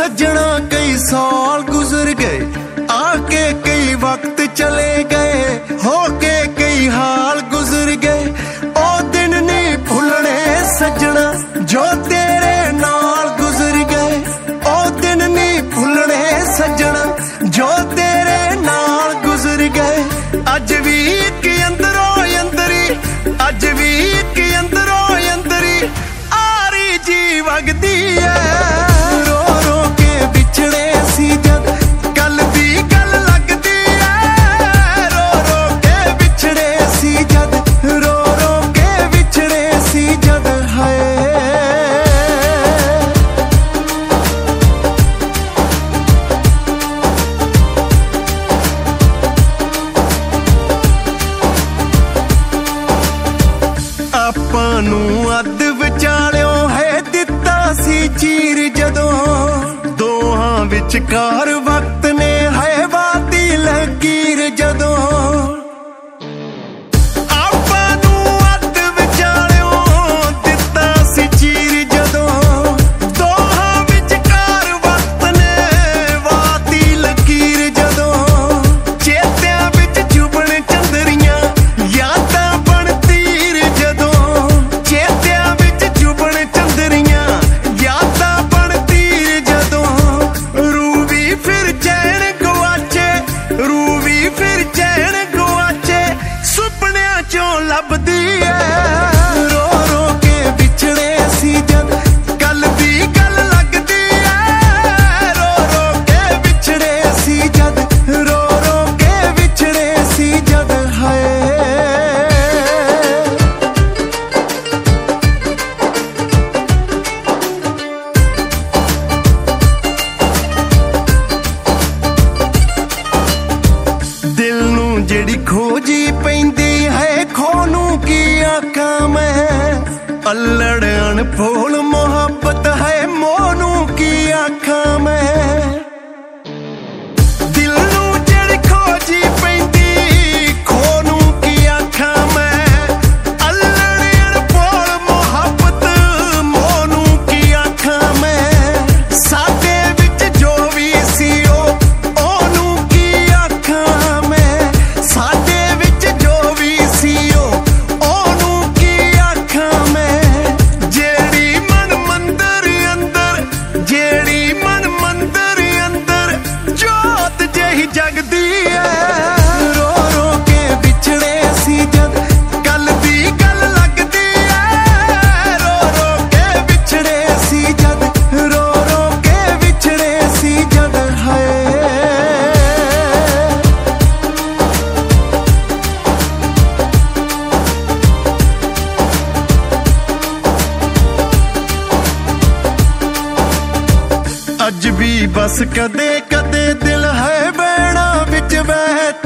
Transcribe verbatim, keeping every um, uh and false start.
सजना कई साल गुजर गए, आके कई वक्त चले गए, होके कई हाल गुजर गए। ओ दिन नहीं भुलने सजना जो तेरे नाल गुजर गए, ओ दिन नहीं भुलने सजना जो तेरे नाल गुजर गए। अज भी एक अंदरों अंदरी, अज भी एक अंदरों अंदरी आरी जी वगदी है। रो रो के बिछड़े सी जद कल दी गल लगदी है, रो रो के बिछड़े सी जद, रो रो के बिछड़े सी जद है। ਆਪਾਂ ਨੂੰ ਅੱਧ ਵਿਚਾਲਿਓ ਹੈ ਦਿੱਤਾ ਸੀ ਚੀਰ ਜਦੋਂ, ਦੋਹਾਂ ਵਿਚਕਾਰ ਵਕਤ ਨੇ ਹੈ ਵਾਦੀ ਲਕੀਰ ਜਦੋਂ। ਆਪਾਂ ਨੂੰ ਅੱਧ ਵਿਚਾਲਿਓ ਦਿੱਤਾ ਸੀ ਚੀਰ ਜਦੋਂ, ਦੋਹਾਂ ਵਿਚਕਾਰ ਵਕਤ ਨੇ ਵਾਦੀ ਲਕੀਰ ਜਦੋਂ। ਚੇਤਿਆਂ ਵਿੱਚ ਚੁਭਣ ਚੰਦਰੀਆਂ ਯਾਦਾਂ ਬਣ ਤੀਰ ਜਦੋਂ, ਚੇਤਿਆਂ ਵਿੱਚ ਚੁਭਣ ਚੰਦਰੀਆਂ ਯਾਦਾਂ ਬਣ ਤੀਰ ਜਦੋਂ। ਰੂ ਵੀ ਫਿਰ ਚੈਨ ਗਵਾਚੇ, ਰੂ ਵੀ ਫਿਰ ਚੈਨ ਗਵਾਚੇ ਸੁਪਨਿਆਂ ਚੋਂ ਲੱਭਦੀ ਐ। ਰੋ ਰੋ ਕੇ ਵਿਛੜੇ ਸੀ ਜਦ ਕੱਲ ਦੀ ਗੱਲ ਲੱਗਦੀ ਐ, ਰੋ ਰੋ ਕੇ ਵਿਛੜੇ ਸੀ ਜਦ, ਰੋ ਰੋ ਕੇ ਵਿਛੜੇ ਸੀ ਜਦ ਹੈ। दिल नू जेड़ी खोजी पैंदी है खो नू की आखां मैं, अल्लड़ अनभोल मोहब्बत है मोनू की आखां मैं। दिल नू जेड़ी खोजी पैंदी खो नू की आखां मैं, अल्लड़ अनभोल मोहब्बत मोनू की आखां मैं। साडे विच जो भी सी ओ ओनू की आखां मैं, साडे विच जो भी सी ओ ओनू की आखां मैं। जेड़ी मन मंदर अंदर, जेड़ी मन मंदर अंदर जोत जेही जगदी है। रो रो के बिछड़े सी जद कल दी गल लगदी है, रो रो के बिछड़े सी जद, रो रो के बिछड़े सी जद है। अज भी बस कदे कदे दिल है बैणा विच बह